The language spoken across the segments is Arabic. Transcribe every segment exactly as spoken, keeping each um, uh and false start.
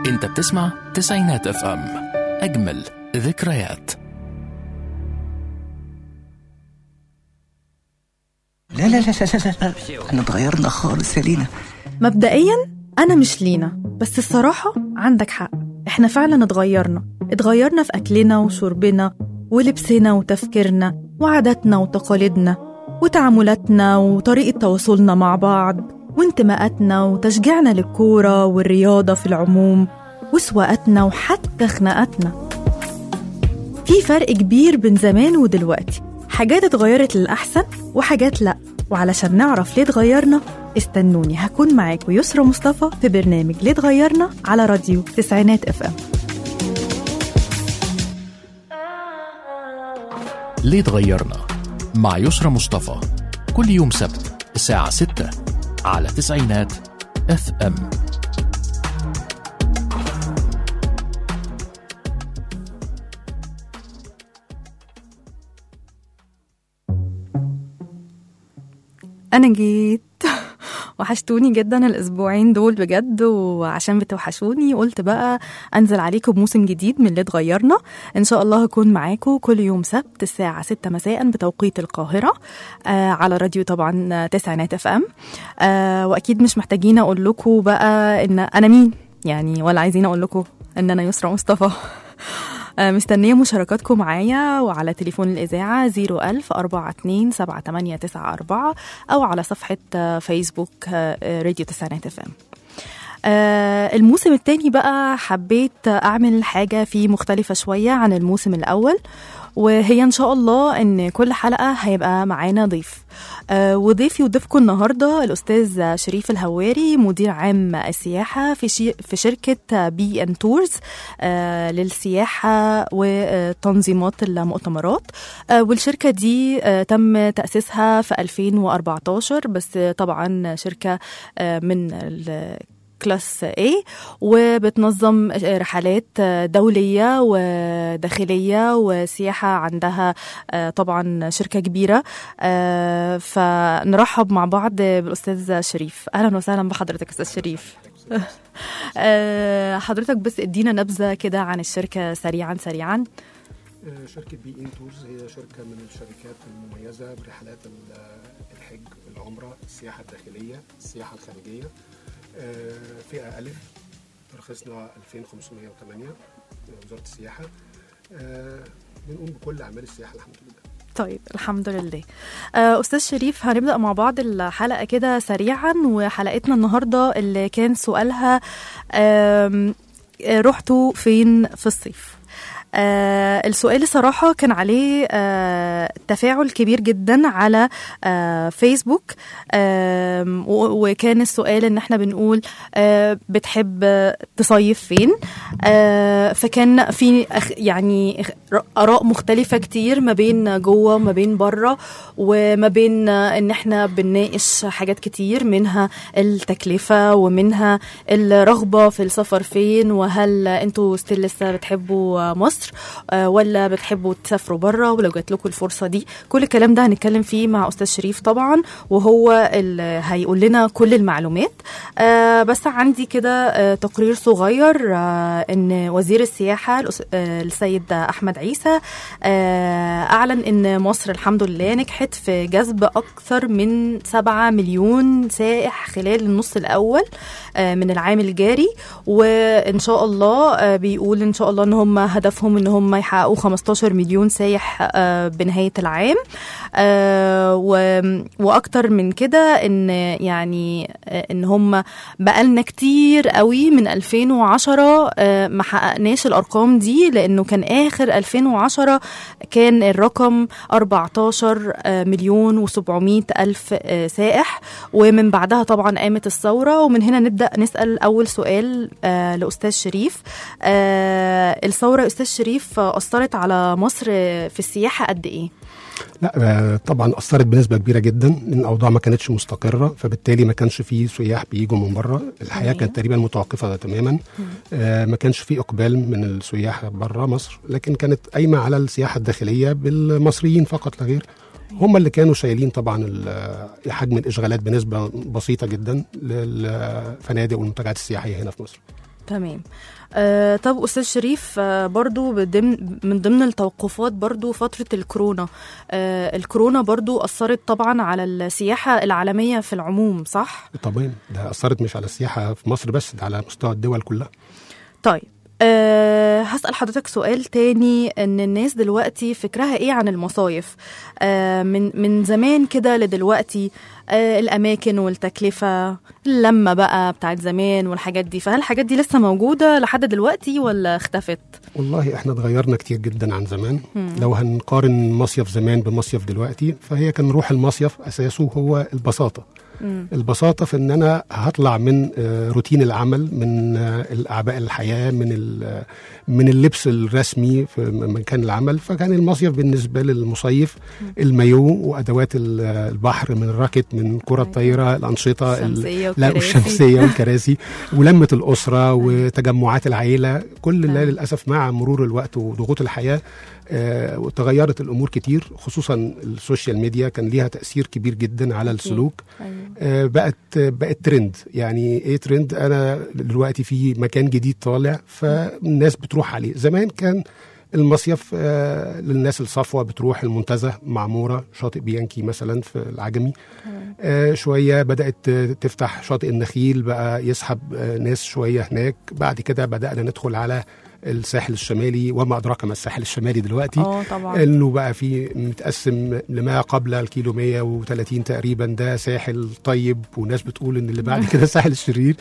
انت بتسمع تسعينات اف ام، اجمل ذكريات. لا لا لا لا لا احنا اتغيرنا خالص يا لينا. مبدئيا أنا مش لينا، بس الصراحة عندك حق، إحنا فعلا اتغيرنا اتغيرنا في أكلنا وشربنا ولبسنا وتفكيرنا وعاداتنا وتقاليدنا وتعاملاتنا وطريقة تواصلنا مع بعض وانتماءاتنا وتشجيعنا للكورة والرياضة في العموم وسواقاتنا وحتى خناقاتنا. في فرق كبير بين زمان ودلوقتي، حاجات اتغيرت للأحسن وحاجات لأ، وعلشان نعرف ليه اتغيرنا استنوني، هكون معاكم يسرى مصطفى في برنامج ليه اتغيرنا على راديو تسعينات اف ام. ليه اتغيرنا مع يسرى مصطفى، كل يوم سبت الساعة ستة على تسعينات اف ام. أنا جيت وحشتوني جدا الأسبوعين دول بجد، وعشان بتوحشوني قلت بقى أنزل عليكم بموسم جديد من اللي اتغيرنا. إن شاء الله هكون معاكم كل يوم سبت الساعة ستة مساء بتوقيت القاهرة، آه على راديو طبعا تسعينات اف ام. آه وأكيد مش محتاجين أقول لكم بقى إن أنا مين يعني، ولا عايزين أقول لكم إن أنا يسرى مصطفى. مستنية مشاركاتكم معايا وعلى تليفون الإذاعة زيرو ألف أربعة اتنين سبعة تمانية تسعة أربعة أو على صفحة فيسبوك راديو تسعينات اف ام. الموسم التاني بقى حبيت أعمل حاجة فيه مختلفة شوية عن الموسم الأول، وهي إن شاء الله إن كل حلقة هيبقى معانا ضيف. آه وضيفي وضيفكم النهاردة الأستاذ شريف الهواري، مدير عام السياحة في, شي في شركة بي أن تورز آه للسياحة وتنظيمات المؤتمرات. آه والشركة دي آه تم تأسيسها في ألفين وأربعتاشر، بس طبعا شركة آه من كلاس A، وبتنظم رحلات دولية وداخلية وسياحة. عندها طبعا شركة كبيرة. فنرحب مع بعض بالأستاذ شريف. أهلا وسهلا بحضرتك أستاذ شريف. حضرتك بس ادينا نبذة كده عن الشركة سريعا سريعا. شركة بي إن تورز هي شركة من الشركات المميزة برحلات الحج، العمرة، السياحة الداخلية، السياحة الخارجية. فئة ألف، ترخيصنا ألفين وخمسمية وتمانية وزارة السياحة. بنقوم بكل أعمال السياحة الحمد لله. طيب الحمد لله. أستاذ شريف، هنبدأ مع بعض الحلقة كده سريعا، وحلقتنا النهاردة اللي كان سؤالها رحتوا فين في الصيف؟ آه السؤال صراحة كان عليه آه تفاعل كبير جدا على آه فيسبوك. آه وكان السؤال ان احنا بنقول آه بتحب تصيف فين. آه فكان في يعني آراء مختلفة كتير ما بين جوه وما بين بره، وما بين ان احنا بنناقش حاجات كتير، منها التكلفة ومنها الرغبة في السفر فين، وهل انتوا ستيل لسه بتحبوا مصر ولا بتحبوا تسافروا برا، ولو جات لكم الفرصة دي. كل الكلام ده هنتكلم فيه مع أستاذ شريف طبعا، وهو اللي هيقول لنا كل المعلومات. آه بس عندي كده آه تقرير صغير، آه ان وزير السياحة آه السيد أحمد عيسى آه أعلن ان مصر الحمد لله نجحت في جذب أكثر من سبعة مليون سائح خلال النص الأول آه من العام الجاري، وإن شاء الله آه بيقول إن شاء الله ان هم هدفهم ان هم يحققوا خمستاشر مليون سايح بنهاية العام. واكتر من كده ان يعني ان هم بقالنا كتير قوي من ألفين وعشرة ما حققناش الارقام دي، لانه كان اخر ألفين وعشرة كان الرقم أربعتاشر مليون وسبعمية الف سائح، ومن بعدها طبعا قامت الثورة. ومن هنا نبدأ نسأل اول سؤال لأستاذ شريف. الثورة أستاذ شريف أثرت على مصر في السياحة قد إيه؟ لا طبعا أثرت بنسبة كبيرة جدا، لأن الأوضاع ما كانتش مستقرة، فبالتالي ما كانش فيه سياح بيجوا من بره. الحياة كانت تقريبا متوقفة تماما. آه ما كانش فيه إقبال من السياح بره مصر، لكن كانت قايمة على السياحة الداخلية بالمصريين فقط لا غير. هم اللي كانوا شايلين طبعا حجم الإشغالات بنسبة بسيطة جدا للفنادق والمنتجعات السياحية هنا في مصر. تمام. آه طب أستاذ شريف، آه برضو بدم من ضمن التوقفات برضو فترة الكورونا. آه الكورونا برضو أثرت طبعا على السياحة العالمية في العموم، صح؟ طبعا ده أثرت مش على السياحة في مصر بس، ده على مستوى الدول كلها. طيب أه هسأل حضرتك سؤال تاني، ان الناس دلوقتي فكرها ايه عن المصايف؟ أه من من زمان كده لدلوقتي، أه الاماكن والتكلفة، اللمة بقى بتاعت زمان والحاجات دي، فهل الحاجات دي لسه موجودة لحد دلوقتي ولا اختفت؟ والله احنا اتغيرنا كتير جدا عن زمان. مم. لو هنقارن مصيف زمان بمصيف دلوقتي، فهي كان روح المصيف اساسه هو البساطة. مم. البساطة في ان انا هطلع من روتين العمل، من الاعباء الحياة، من من اللبس الرسمي في مكان العمل. فكان المصيف بالنسبة للمصيف المايو وادوات البحر، من الراكت، من كرة الطايرة، الانشطة الشمسية لا والشمسية والكراسي ولمة الاسرة وتجمعات العائلة. كل ده للاسف مع مرور الوقت وضغوط الحياة آه وتغيرت الامور كتير، خصوصا السوشيال ميديا كان ليها تاثير كبير جدا على السلوك. آه بقت بقت ترند. يعني ايه ترند؟ انا دلوقتي في مكان جديد طالع فالناس بتروح عليه. زمان كان المصيف آه للناس الصفوة بتروح المنتزه، معمورة، شاطئ بيانكي مثلا في العجمي. آه شوية بدأت تفتح شاطئ النخيل، بقى يسحب آه ناس شوية هناك. بعد كده بدأنا ندخل على الساحل الشمالي، وما أدراك ما الساحل الشمالي دلوقتي. اه طبعا. إنه بقى في متقسم لما قبل الكيلو مية وثلاثين تقريبا ده ساحل طيب، وناس بتقول إن اللي بعد كده ساحل الشرير.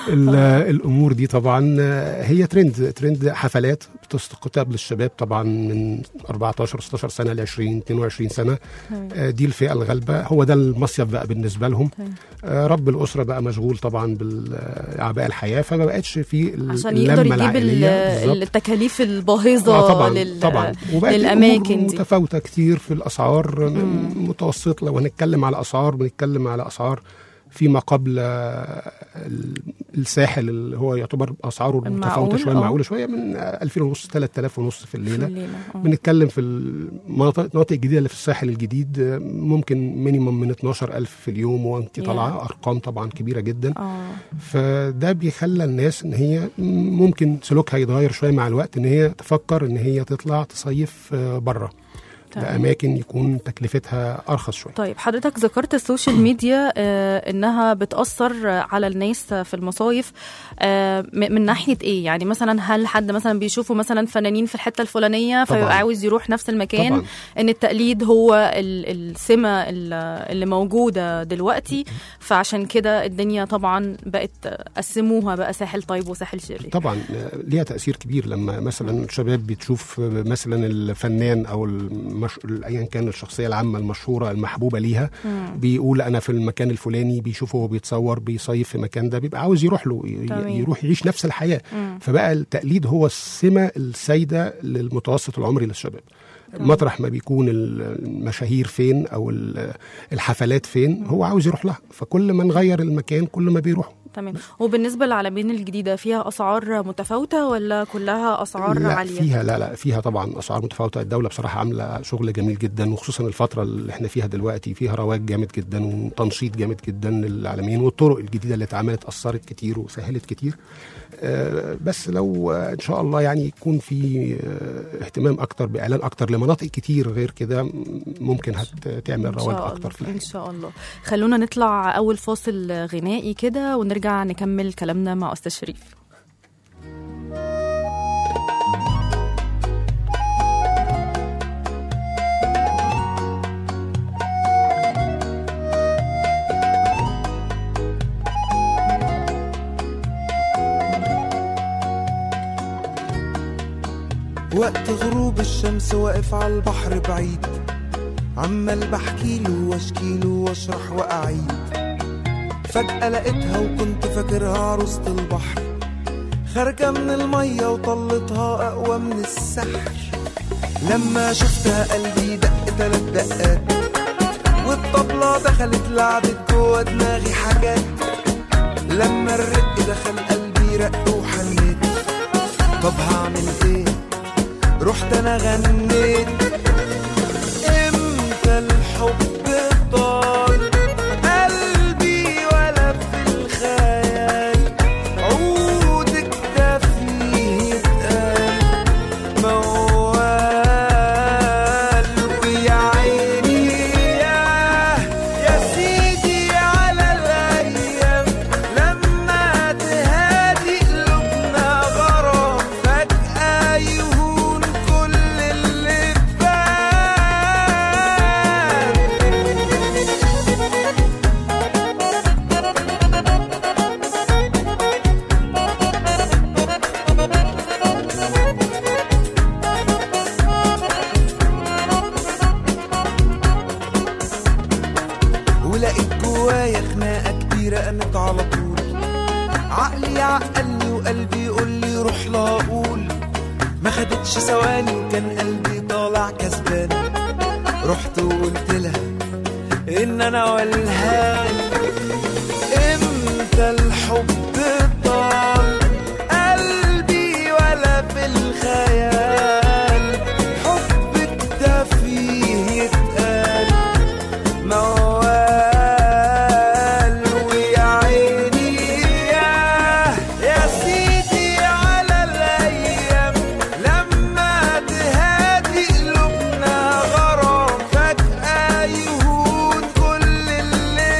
الأمور دي طبعا هي ترند ترند حفلات بتستقطب للشباب طبعا من أربعتاشر ستاشر سنة ل عشرين اتنين وعشرين سنة. دي الفئة الغالبة، هو ده المصيف بقى بالنسبة لهم. رب الأسرة بقى مشغول طبعا بالأعباء الحياة، فما بقتش في اللمة العائلية، التكاليف الباهظة. آه طبعا لل... طبعا. للأماكن دي متفاوتة كتير في الأسعار. مم. متوسط. لو هنتكلم على أسعار بنتكلم على أسعار فيما قبل الساحل اللي هو يعتبر أسعاره متفاوتة شوية، معقولة شوية، من ألفين ونص ثلاثة آلاف ونص في الليلة, في الليلة. بنتكلم في المناطق الجديدة اللي في الساحل الجديد ممكن مينيمم من اتناشر ألف في اليوم وانت طالعة. أرقام طبعا كبيرة جدا. أوه. فده بيخلى الناس ان هي ممكن سلوكها يتغير شوية مع الوقت، ان هي تفكر ان هي تطلع تصيف بره لأماكن يكون تكلفتها أرخص شوية. طيب حضرتك ذكرت السوشيال ميديا آه إنها بتأثر على الناس في المصايف آه من ناحية إيه؟ يعني مثلا هل حد مثلا بيشوفوا مثلا فنانين في الحتة الفلانية فيبقى عاوز يروح نفس المكان؟ طبعاً. إن التقليد هو السمة اللي موجودة دلوقتي، فعشان كده الدنيا طبعا بقت قسموها بقى ساحل طيب وساحل شرير. طبعا ليها تأثير كبير لما مثلا الشباب بتشوف مثلا الفنان أو مش... ايا كان الشخصيه العامه المشهوره المحبوبه ليها، مم. بيقول انا في المكان الفلاني، بيشوفه وهو بيتصور بيصيف في المكان ده، بيبقى عاوز يروح له ي... يروح يعيش نفس الحياه. مم. فبقى التقليد هو السمه السائده للمتوسط العمري للشباب. مطرح ما بيكون المشاهير فين او الحفلات فين هو عاوز يروح لها، فكل ما نغير المكان كل ما بيروحوا. تمام. وبالنسبه للعلمين الجديده فيها اسعار متفاوته ولا كلها اسعار لا عاليه؟ فيها لا لا فيها طبعا اسعار متفاوته. الدوله بصراحه عامله شغل جميل جدا، وخصوصا الفتره اللي احنا فيها دلوقتي فيها رواج جامد جدا وتنشيط جامد جدا للعلمين، والطرق الجديده اللي اتعملت اثرت كتير وسهلت كتير. آه بس لو آه ان شاء الله يعني يكون في آه اهتمام اكتر باعلان اكتر لمناطق كتير غير كده ممكن هتعمل رواج اكتر فيها ان شاء الله. خلونا نطلع اول فاصل غنائي كده ونرجع نكمل كلامنا مع أستاذ شريف. وقت غروب الشمس واقف على البحر بعيد، عمال بحكيله واشكيله واشرح واعيد. فجأة لقيتها وكنت فاكرها عروسة البحر، خارجة من المية وطلتها أقوى من السحر. لما شفتها قلبي دق تلات دقات، والطبلة دخلت لعبت جوا دماغي حاجات. لما الرق دخل قلبي رق وحنيت، طب هعمل ايه؟ رحت انا غنيت. امتى الحب طال قلبي ولا في الخيال، عودك ده رقمت على طول. عقلي عقلني وقلبي يقول لي روح لا اقول، ما خدتش ثواني وكان قلبي طالع كسبان. رحت وقلت لها ان انا والهان. امتى الحب طال قلبي ولا في الخيال، حبك ده فيه يتقال موال. ويا عيني ياه يا سيدي على الايام لما تهادي قلوبنا غرام، فجأة يهون كل اللي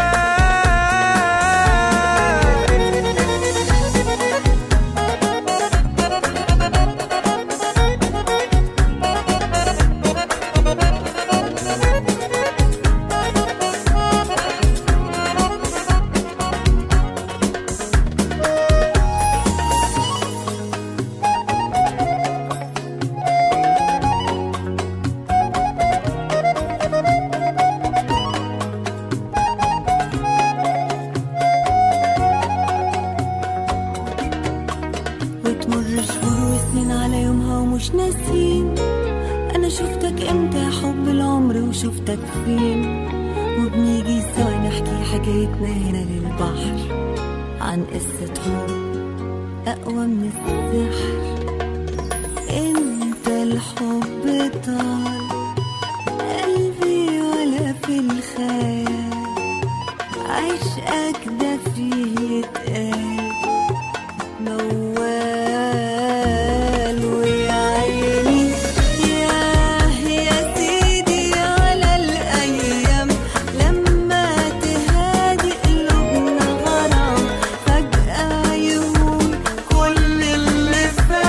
وتمر شهور وسنين على يومها ومش ناسين. انا شفتك امتى يا حب العمر وشفتك فين، وبنيجي سوا نحكي حكايتنا هنا للبحر عن قصة حب اقوى من السحر. انت الحب طال قلبي ولا في الخيال، عشقك ده فيه يتقال موال. ويا عيني ياه يا سيدي على الأيام لما تهادي قلوبنا غرام، فجأة يهون كل اللي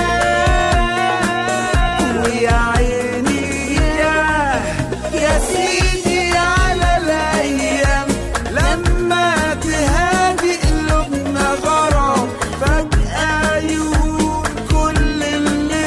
فات. ويا عيني ياه يا سيدي على الايام لما تهادي قلوبنا غرام، فجأة يهون كل اللي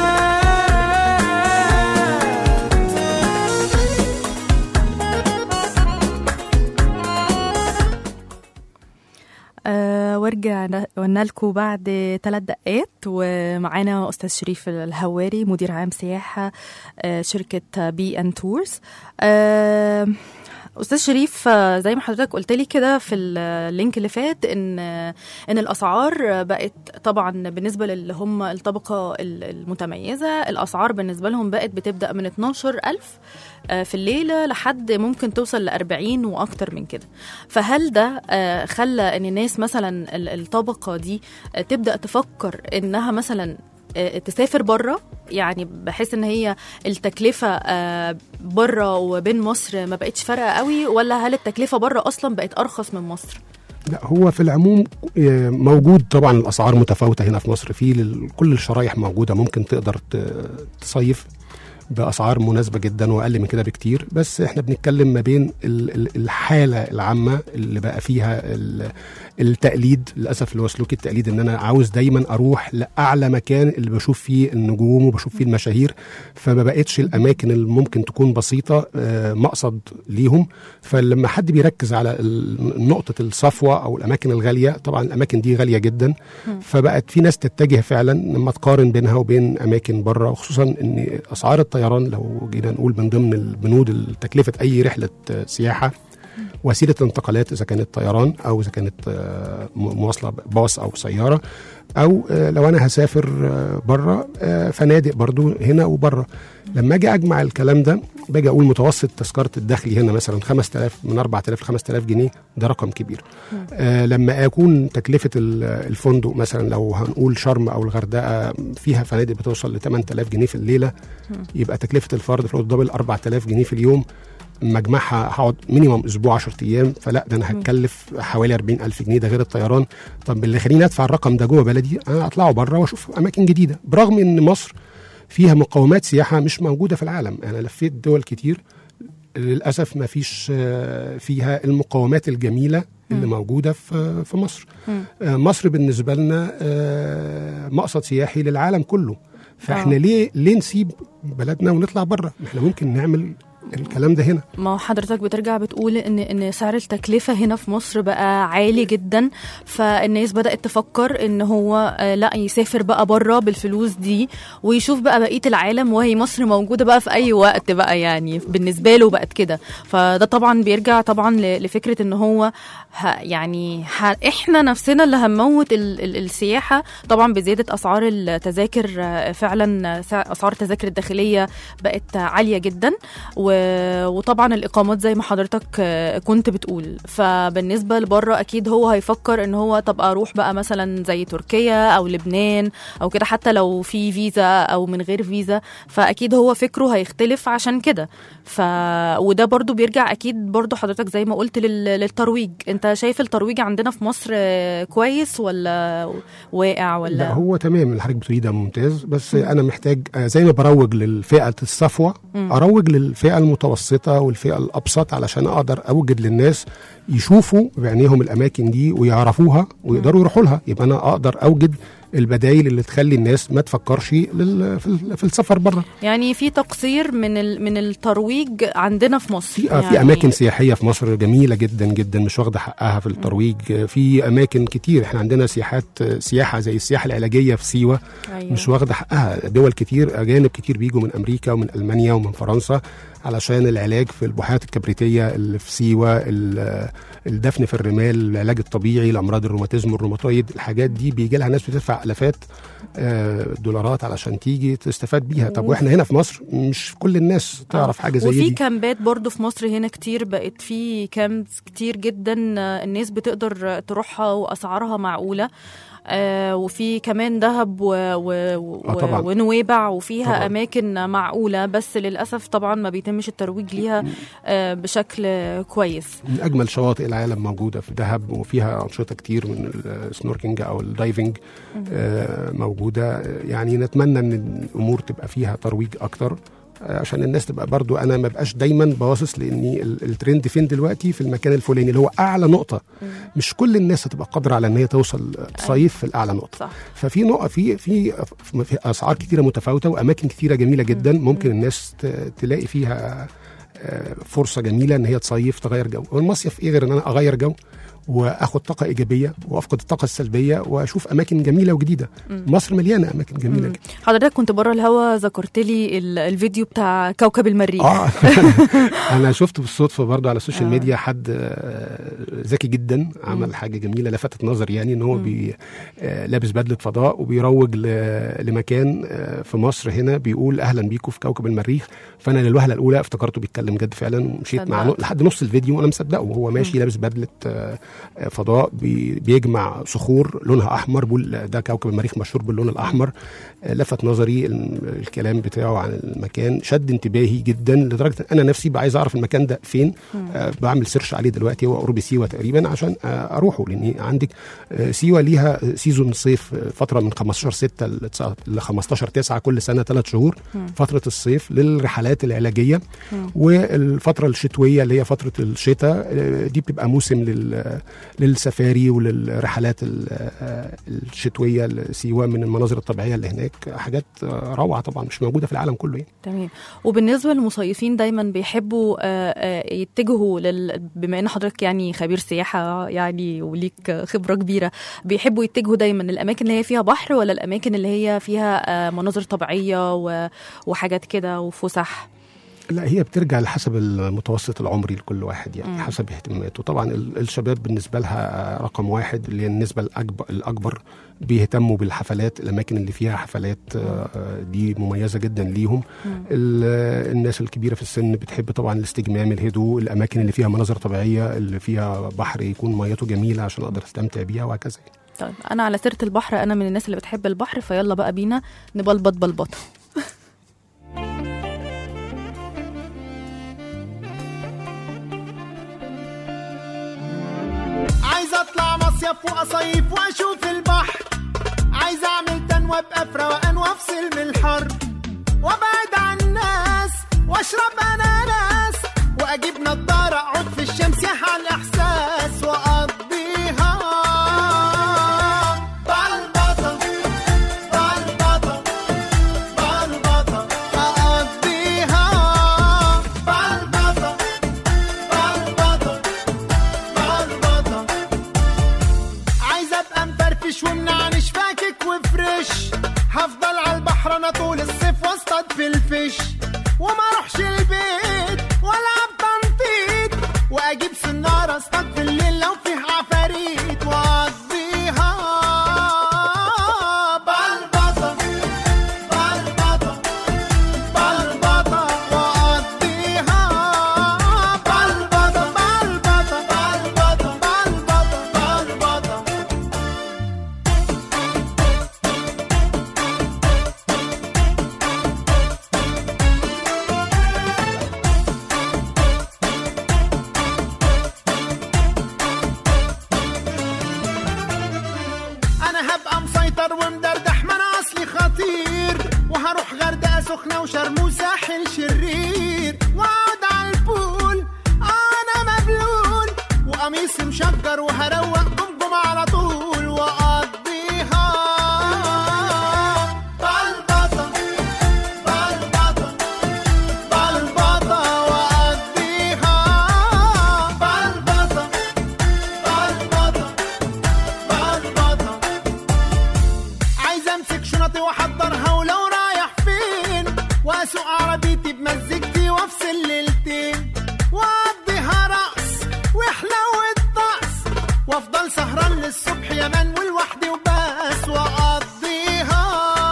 أه ورجعنا قلنا لكم بعد ثلاث دقات، ومعانا أستاذ شريف الهواري مدير عام سياحة أه شركة بي أن تورز. أه أستاذ شريف، آه، زي ما حضرتك قلت لي كده في اللينك اللي فات إن آه، إن الأسعار بقت طبعا بالنسبة للي هم الطبقة ال- المتميزة، الأسعار بالنسبة لهم بقت بتبدأ من اتناشر ألف آه، في الليلة لحد ممكن توصل لأربعين وأكتر من كده. فهل ده آه، خلى إن الناس مثلا ال- الطبقة دي آه، تبدأ تفكر إنها مثلا آه، تسافر بره، يعني بحيث ان هي التكلفه آه، بره وبين مصر ما بقتش فارقه قوي، ولا هل التكلفه بره اصلا بقت ارخص من مصر؟ لا، هو في العموم آه، موجود طبعا. الاسعار متفاوته هنا في مصر، في لل- كل الشرايح موجوده، ممكن تقدر ت- تصيف باسعار مناسبه جدا واقل من كده بكتير. بس احنا بنتكلم ما بين ال- ال- الحاله العامه اللي بقى فيها ال- التقليد، للاسف اللي هو سلوك التقليد، ان انا عاوز دايما اروح لاعلى مكان اللي بشوف فيه النجوم وبشوف فيه المشاهير، فما بقتش الاماكن اللي ممكن تكون بسيطه آه، مقصد ليهم. فلما حد بيركز على ال- نقطه الصفوه او الاماكن الغاليه، طبعا الاماكن دي غاليه جدا، فبقت في ناس تتجه فعلا لما تقارن بينها وبين اماكن بره، وخصوصا ان اسعار الطيران لو جينا نقول من ضمن البنود تكلفه اي رحله آه، سياحه، وسيله انتقالات اذا كانت طيران او اذا كانت آه، م- مواصله باص او سياره، او آه، لو انا هسافر آه، بره، آه، فنادق برضو هنا وبره. لما اجي اجمع الكلام ده باجي اقول متوسط تذكره الدخل هنا مثلا خمسة آلاف، من أربعة آلاف ل خمسة آلاف جنيه، ده رقم كبير. آه لما اكون تكلفه ال- الفندق مثلا لو هنقول شرم او الغردقه فيها فنادق بتوصل ل ثمانية آلاف جنيه في الليله، يبقى تكلفه الفرد في الدبل أربعة آلاف جنيه في اليوم. مجمعها هقعد مينيمم اسبوع عشرة ايام، فلا ده انا هتكلف حوالي أربعين ألف جنيه، ده غير الطيران. طب اللي خليني ادفع الرقم ده جوه بلدي، انا اطلعه بره واشوف اماكن جديده، برغم ان مصر فيها مقومات سياحه مش موجوده في العالم. انا لفيت دول كتير للاسف ما فيش آه، فيها المقومات الجميله اللي موجوده في في مصر. آه، مصر بالنسبه لنا آه، مقصد سياحي للعالم كله، فاحنا آه. ليه ليه نسيب بلدنا ونطلع بره؟ احنا ممكن نعمل الكلام ده هنا. ما هو حضرتك بترجع بتقول ان ان سعر التكلفه هنا في مصر بقى عالي جدا، فالناس بدات تفكر ان هو آه لا يسافر بقى بره بالفلوس دي ويشوف بقى بقيه العالم، وهي مصر موجوده بقى في اي وقت بقى، يعني بالنسبه له بقت كده. فده طبعا بيرجع طبعا لفكره ان هو يعني احنا نفسنا اللي هنموت ال ال السياحه طبعا بزياده اسعار التذاكر. فعلا اسعار التذاكر الداخليه بقت عاليه جدا، وطبعا الاقامات زي ما حضرتك كنت بتقول. فبالنسبه لبره اكيد هو هيفكر ان هو طب اروح بقى مثلا زي تركيا او لبنان او كده، حتى لو في فيزا او من غير فيزا، فاكيد هو فكره هيختلف عشان كده. ف وده برضو بيرجع اكيد برضو حضرتك زي ما قلت للترويج. انت شايف الترويج عندنا في مصر كويس ولا واقع ولا؟ لا هو تمام اللي حضرتك بتقوليه ده ممتاز، بس م. انا محتاج زي ما بروج للفئه الصفوه م. اروج للفئه المتوسطه والفئه الابسط علشان اقدر اوجد للناس يشوفوا بعينيهم الاماكن دي ويعرفوها ويقدروا يروحوا لها. يبقى انا اقدر اوجد البدايل اللي تخلي الناس ما تفكرش في السفر بره. يعني في تقصير من من الترويج عندنا في مصر. في, يعني في اماكن سياحيه في مصر جميله جدا جدا مش واخده حقها في الترويج. في اماكن كتير احنا عندنا سياحات سياحه زي السياحه العلاجيه في سيوه. أيوة. مش واخده حقها. دول كتير اجانب كتير بيجوا من امريكا ومن المانيا ومن فرنسا علشان العلاج في البحيرات الكبريتيه اللي في سيوه، الدفن في الرمال، العلاج الطبيعي لامراض الروماتيزم والروماتويد. الحاجات دي بيجي لها ناس بتدفع الافات دولارات علشان تيجي تستفاد بيها. طب واحنا هنا في مصر مش كل الناس تعرف حاجه زي وفي دي. وفي كامبات برضو في مصر هنا كتير، بقت في كامبس كتير جدا الناس بتقدر تروحها واسعارها معقوله. آه وفي كمان دهب و... و... آه ونويبع وفيها طبعاً. أماكن معقولة، بس للأسف طبعا ما بيتمش الترويج ليها آه بشكل كويس. من أجمل شواطئ العالم موجودة في دهب، وفيها أنشطة كتير من السنوركينج أو الدايفنج آه موجودة. يعني نتمنى أن الأمور تبقى فيها ترويج أكتر عشان الناس تبقى برضو انا ما بقاش دايما باصص لاني الترند فين دلوقتي في المكان الفلاني اللي هو اعلى نقطه. مم. مش كل الناس هتبقى قادره على ان هي توصل تصيف في الاعلى نقطه. صح. ففي نقطه في في في اسعار كتيره متفاوته واماكن كتيره جميله جدا. مم. ممكن الناس تلاقي فيها فرصه جميله ان هي تصيف تغير جو. والمصيف ايه غير ان انا اغير جو واخد طاقه ايجابيه وافقد الطاقه السلبيه واشوف اماكن جميله وجديده. مم. مصر مليانه اماكن جميله جدا. حضرتك كنت بره الهوا ذكرت لي الفيديو بتاع كوكب المريخ. اه انا شفته بالصدفه برضو على السوشيال آه. ميديا. حد ذكي جدا عمل مم. حاجه جميله لفتت نظري، يعني ان هو بي لابس بدله فضاء وبيروج لمكان في مصر هنا بيقول اهلا بيكم في كوكب المريخ. فانا للوهله الاولى افتكرته بيتكلم جد فعلا ومشيت معاه لحد نص الفيديو وانا مصدقه وهو ماشي لابس بدله فضاء بيجمع صخور لونها احمر. بقول ده كوكب المريخ مشهور باللون الاحمر. لفت نظري الكلام بتاعه عن المكان، شد انتباهي جدا لدرجه ان انا نفسي عايز اعرف المكان ده فين. آه بعمل سيرش عليه دلوقتي، هو قرب سيوه تقريبا عشان آه اروحه، لان عندك آه سيوه ليها سيزون صيف فتره من خمستاشر ستة ل خمستاشر تسعة كل سنه ثلاث شهور. مم. فتره الصيف للرحلات العلاجيه. مم. والفتره الشتويه اللي هي فتره الشتاء آه دي بتبقى موسم لل للسفاري وللرحلات الشتويه لسيوه من المناظر الطبيعيه اللي هناك. حاجات روعه طبعا مش موجوده في العالم كله يعني. تمام. وبالنسبه للمصيفين دايما بيحبوا يتجهوا لل... بما ان حضرتك يعني خبير سياحه يعني وليك خبره كبيره، بيحبوا يتجهوا دايما الاماكن اللي هي فيها بحر ولا الاماكن اللي هي فيها مناظر طبيعيه وحاجات كده وفسح؟ لا هي بترجع لحسب المتوسط العمري لكل واحد يعني. م. حسب اهتماماته. طبعا الشباب بالنسبه لها رقم واحد اللي هي النسبه الأكبر, الأكبر بيهتموا بالحفلات. الأماكن اللي فيها حفلات دي مميزة جدا ليهم. الناس الكبيرة في السن بتحب طبعا الاستجمام، الهدوء، الأماكن اللي فيها مناظر طبيعية اللي فيها بحر يكون ميته جميلة عشان أقدر استمتع بيها وهكذا. طيب أنا على سيرة البحر، أنا من الناس اللي بتحب البحر، فيلا بقى بينا نبلبط بلبطة. عايز اطلع مصيف واصيف واشوف البحر، عايز اعمل تنوى ابقى في روقان وافصل من الحر، وابعد عن الناس واشرب اناناس، واجيب نضاره اقعد في الشمس يحل الاحساس واقضيها بلبطه بلبطه بلبطه اقضيها بلبطه وانا طول الصيف واصطاد في الفش، وما اروحش البيت ولا بتنطيط، واجيب سنارة اصطاد في الليل لو فيه عفاريت، واقضيها بلبطة بلبطة بلبطة، واقضيها بلبطة بلبطة بلبطة بلبطة بلبطة. انا هبقى مسيطر ومدردح، ما انا اصلي خطير، وهروح غردقة سخنة وشرم وساحل شرير، واقعد على البول انا مبلول، وقميصي مشجر وهروق قمقم على طول، واقضيها بلبطة بلبطة بلبطة، واقضيها بلبطة بلبطة بلبطة. عايز امسك شنطي واحضرها ولو رايح فين، واسوق عربيتي بمزيكتي وافصل ليلتين، واقضيها رقص وحلو الطقس، وافضل سهران للصبح يا مان ولوحدي وبس، واقضيها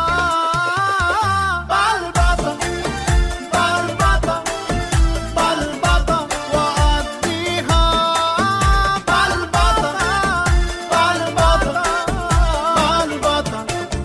بلبطة بلبطة بلبطة، واقضيها بلبطة بلبطة بلبطة.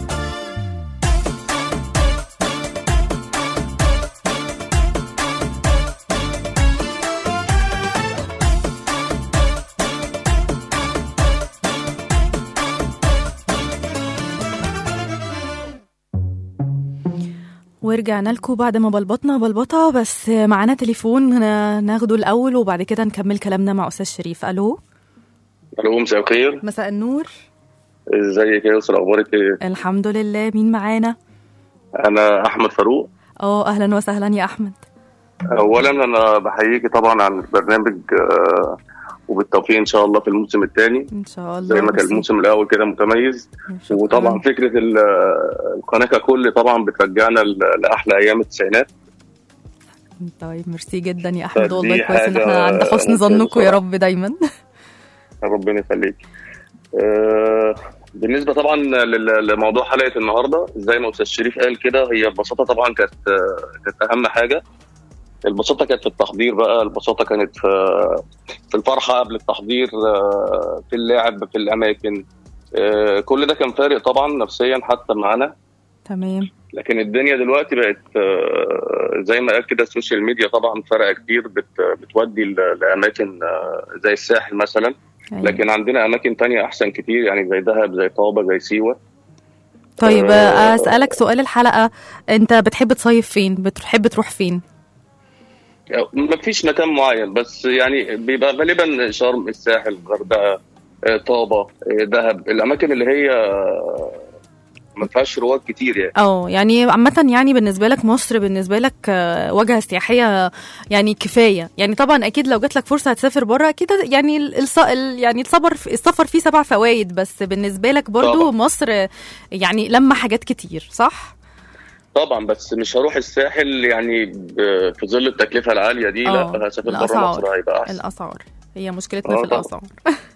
ورجعنا لكم بعد ما بلبطنا بلبطة، بس معانا تليفون ناخده الأول وبعد كده نكمل كلامنا مع أستاذ شريف. ألو. الو، مساء الخير. مساء النور. ازيك يا يسرا، اخبارك ايه؟ الحمد لله. مين معانا؟ انا احمد فاروق. اه اهلا وسهلا يا احمد. اولا انا بحييكي طبعا عن البرنامج آه، وبالتوفيق ان شاء الله في الموسم الثاني ان شاء الله، زي ما كان الموسم الاول كده متميز. شكرا. وطبعا فكره ال- القناه ككل طبعا بترجعنا ل- لاحلى ايام التسعينات. طيب ميرسي جدا يا احمد، فدي والله كويس ان حاجة احنا عند حسن ممتازة ظنكم يا بصراحة. رب دايما. ربنا يخليك. آه، بالنسبه طبعا لل- لموضوع حلقه النهارده، زي ما استاذ شريف قال كده، هي البساطه طبعا كانت آه، كانت اهم حاجه. البساطه كانت في التحضير بقى، البساطه كانت في في الفرحه قبل التحضير، آه، في اللعب، في الاماكن، آه، كل ده كان فارق طبعا نفسيا حتى معانا. تمام. لكن الدنيا دلوقتي بقت آه، زي ما قال كده السوشيال ميديا طبعا فرق كتير، بت- بتودي ل- لاماكن آه، زي الساحل مثلا. أيوة. لكن عندنا اماكن تانية احسن كتير، يعني زي دهب، زي طابة، زي سيوة. طيب آه، اسالك سؤال الحلقه، انت بتحب تصيف فين؟ بتحب تروح فين؟ ما فيش مكان معين، بس يعني بيبقى غالبا شرم، الساحل، غردقة، آه، طابة، آه، دهب، الاماكن اللي هي آه، ما فيهاش رواد كتير يعني. اه يعني عامة، يعني بالنسبة لك مصر بالنسبة لك آه، واجهة سياحية يعني كفاية. يعني طبعا أكيد لو جات لك فرصة هتسافر بره أكيد، يعني الص... يعني السفر السفر فيه سبع فوائد، بس بالنسبة لك برضو طبعا. مصر آه، يعني لما حاجات كتير، صح؟ طبعا، بس مش هروح الساحل يعني ب- في ظل التكلفة العالية دي. آه، لا، هسافر بره الأسعار. مصر هيبقى احسن. الأسعار هي مشكلتنا آه، في طبعا. الأسعار.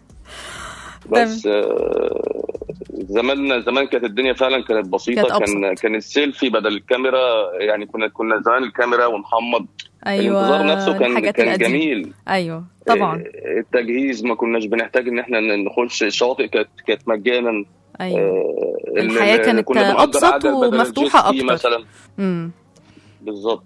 بس آه، زمان زمان كانت الدنيا فعلا كانت بسيطة. كانت كان أبسط. كان السيلفي بدل الكاميرا، يعني كنا كنا زمان الكاميرا ومحمد. أيوة، الانتظار نفسه كان الحاجات كان القديمة. جميل. أيوة طبعا. آه، التجهيز ما كناش بنحتاج ان احنا نخش الشواطئ، كانت كانت مجانا. أيوة. آه، ال- الحياة ال- كانت كنا بنأجر أبسط عجل بدل ومفتوحة الجيت سكي أكتر. مثلا. امم بالظبط.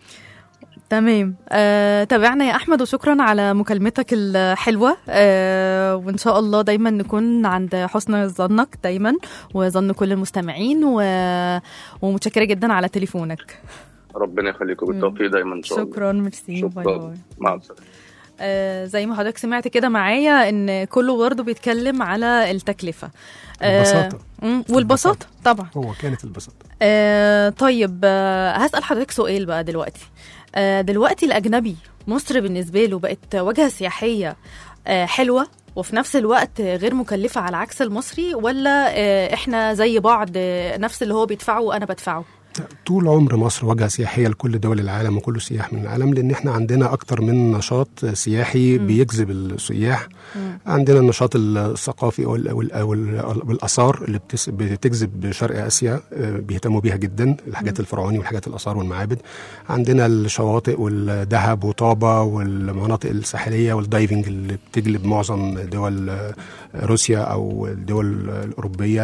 تمام. آه، تابعنا يا أحمد، وشكرا على مكالمتك الحلوة. آه، وإن شاء الله دايما نكون عند حسن ظنك دايما وظن كل المستمعين، و... ومتشكرة جدا على تليفونك. ربنا يخليكم، بالتوفيق دايما ان شاء الله. شكرا، ميرسي، باي باي. شكرا، مع السلامة. آه، زي ما حضرتك سمعت كده معايا ان كله برضه بيتكلم على التكلفة. آه، البساطة. مم، والبساطة طبعا. هو كانت البساطة. آه، طيب آه، هسأل حضرتك سؤال بقى دلوقتي. آه، دلوقتي الأجنبي مصر بالنسبة له بقت وجهة سياحية آه، حلوة وفي نفس الوقت غير مكلفة على عكس المصري، ولا آه، احنا زي بعض، آه، نفس اللي هو بيدفعه وأنا بدفعه؟ طول عمر مصر وجهة سياحية لكل دول العالم وكل السياح من العالم، لأن احنا عندنا أكتر من نشاط سياحي م. بيجذب السياح. م. عندنا النشاط الثقافي والآثار اللي بتجذب شرق آسيا، بيهتموا بيها جدا، الحاجات م. الفرعوني والحاجات الآثار والمعابد. عندنا الشواطئ والذهب وطابة والمناطق الساحلية والدايفنج اللي بتجلب معظم دول روسيا أو الدول الأوروبية،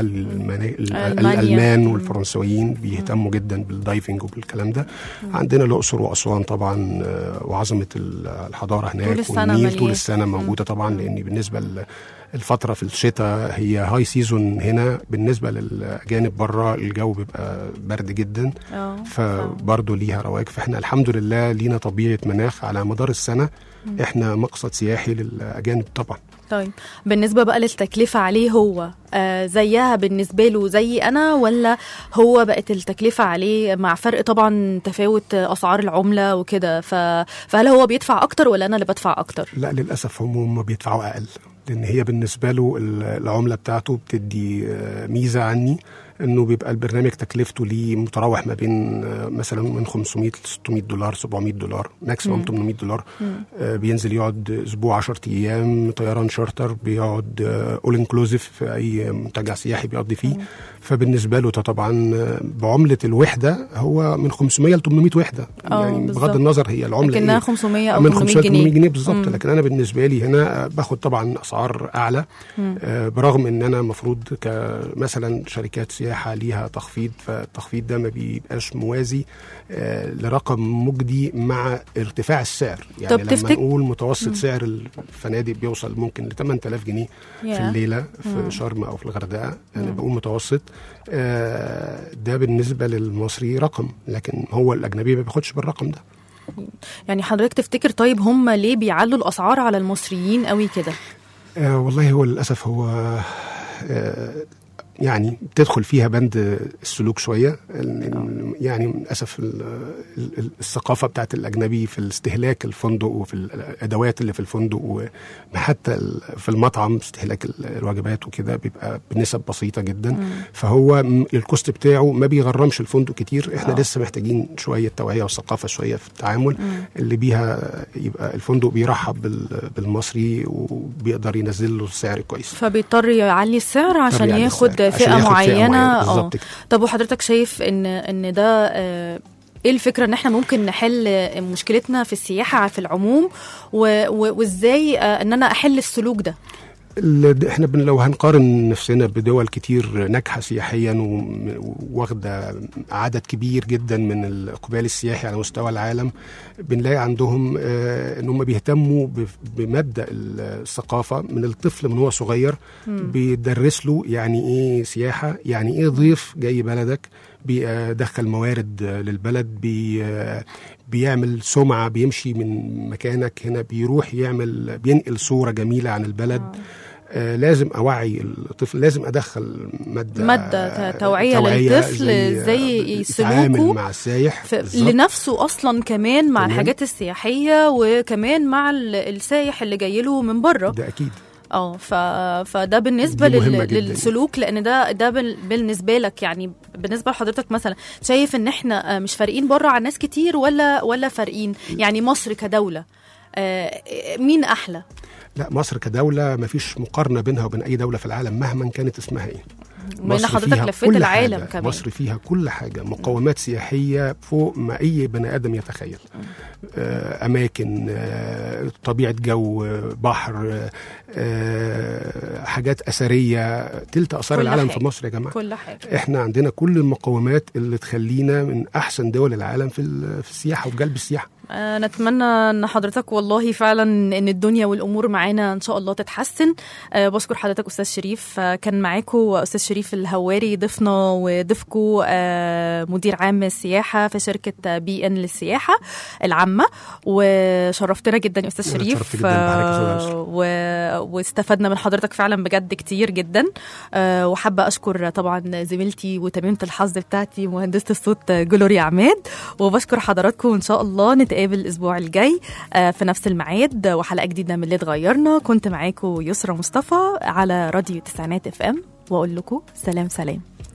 الألمان والفرنسويين بيهتموا جدا بالدايفنج وبالكلام ده. م. عندنا الأقصر وأسوان طبعا وعظمة الحضارة هناك، والنيل طول السنة موجودة طبعا، لأن بالنسبة الفترة في الشتاء هي هاي سيزون هنا، بالنسبة للأجانب بره الجو بيبقى برد جدا، فبرضه ليها رواج. فإحنا الحمد لله لينا طبيعة مناخ على مدار السنة، إحنا مقصد سياحي للأجانب طبعا. طيب بالنسبة بقى للتكلفة عليه، هو آه زيها بالنسبة له زي أنا، ولا هو بقت التكلفة عليه مع فرق طبعا تفاوت أسعار العملة وكده، فهل هو بيدفع أكتر ولا أنا اللي بدفع أكتر؟ لا للأسف هم بيدفعوا أقل، لأن هي بالنسبة له العملة بتاعته بتدي ميزة عني، انه بيبقى البرنامج تكلفته ليه متراوح ما بين مثلا من خمسمية ل ستمية دولار، سبعمية دولار، ماكسيموم ثمانمية دولار. آه بينزل يقعد اسبوع عشرة ايام طيران شارتر، بيقعد اول انكلوزيف في اي منتجع سياحي بيقضي فيه. مم. فبالنسبه له طبعا بعمله الوحده هو من خمسمية ل ثمانمية وحده، يعني بالزبط. بغض النظر هي العمله لكنها إيه؟ خمسمية او من ثمانمية جنيه, جنيه بالظبط. لكن انا بالنسبه لي هنا باخد طبعا اسعار اعلى، آه برغم ان انا المفروض كمثلا شركات سياحه ليها تخفيض، فالتخفيض ده ما بيبقاش موازي آه لرقم مجدي مع ارتفاع السعر. يعني طب لما تفتك... نقول متوسط مم. سعر الفنادق بيوصل ممكن ل ثمانية آلاف جنيه yeah. في الليله في مم. شرم او في الغردقه، انا بقول متوسط. آه ده بالنسبه للمصري رقم، لكن هو الاجنبي ما بياخدش بالرقم ده. يعني حضرتك تفتكر طيب هم ليه بيعلوا الاسعار على المصريين قوي كده؟ آه والله هو للاسف هو آه يعني بتدخل فيها بند السلوك شوية، يعني للأسف الثقافة بتاعت الأجنبي في الاستهلاك الفندق وفي الأدوات اللي في الفندق، وحتى في المطعم استهلاك الوجبات وكده بيبقى بنسب بسيطة جدا. مم. فهو الكوست بتاعه ما بيغرمش الفندق كتير. احنا أوه. لسه محتاجين شوية توعية وثقافة شوية في التعامل، مم. اللي بيها يبقى الفندق بيرحب بالمصري وبيقدر ينزل له السعر كويس، فبيضطر يعلي السعر عشان ياخد فئة معينة. اه طب وحضرتك شايف ان ان ده آه ايه الفكرة ان احنا ممكن نحل مشكلتنا في السياحة في العموم، وازاي آه ان انا احل السلوك ده؟ احنا لو هنقارن نفسنا بدول كتير ناجحه سياحيا وواخده عدد كبير جدا من الاقبال السياحي على مستوى العالم، بنلاقي عندهم اه ان هم بيهتموا بمبدا الثقافه من الطفل من هو صغير. بيدرس له يعني ايه سياحه، يعني ايه ضيف جاي بلدك، بيدخل موارد للبلد، بي بيعمل سمعه، بيمشي من مكانك هنا بيروح يعمل بينقل صوره جميله عن البلد. آه لازم اوعي الطفل، لازم ادخل ماده ماده توعيه, توعية للطفل ازاي سلوكه مع السايح لنفسه اصلا، كمان مع تمام. الحاجات السياحيه، وكمان مع السايح اللي جاي له من بره. ده اكيد. اه ف... فده بالنسبه لل... للسلوك، لان ده ده بالنسبه لك، يعني بالنسبه لحضرتك مثلا شايف ان احنا مش فارقين بره عن ناس كتير، ولا ولا فارقين؟ يعني مصر كدوله آه مين احلى؟ لا مصر كدوله ما فيش مقارنه بينها وبين اي دوله في العالم مهما كانت اسمها ايه. مصر حضرتك لفيت العالم كمان. مصر فيها كل حاجة، مقومات سياحية فوق ما أي بني آدم يتخيل. أماكن، طبيعة جو، بحر، حاجات أثرية، تلت أثار العالم في مصر يا جماعة. كل حاجة. إحنا عندنا كل المقومات اللي تخلينا من أحسن دول العالم في السياحة وفي قلب السياحة. نتمنى ان حضرتك والله فعلا ان الدنيا والامور معانا ان شاء الله تتحسن. أه بشكر حضرتك استاذ شريف. أه كان معاكم استاذ شريف الهواري ضيفنا وضيفكم أه مدير عام السياحه في شركه بي ان للسياحه العامه، وشرفتنا جدا يا استاذ شريف. أه واستفدنا من حضرتك فعلا بجد كتير جدا. أه وحابه اشكر طبعا زميلتي وتميمه الحظ بتاعتي مهندسه الصوت جلوريا عماد، وبشكر حضراتكم. ان شاء الله نتقابل الأسبوع الجاي في نفس الميعاد وحلقة جديدة من اللي اتغيرنا. كنت معاكم يسرى مصطفى على راديو تسعينات اف ام، وأقول لكم سلام سلام.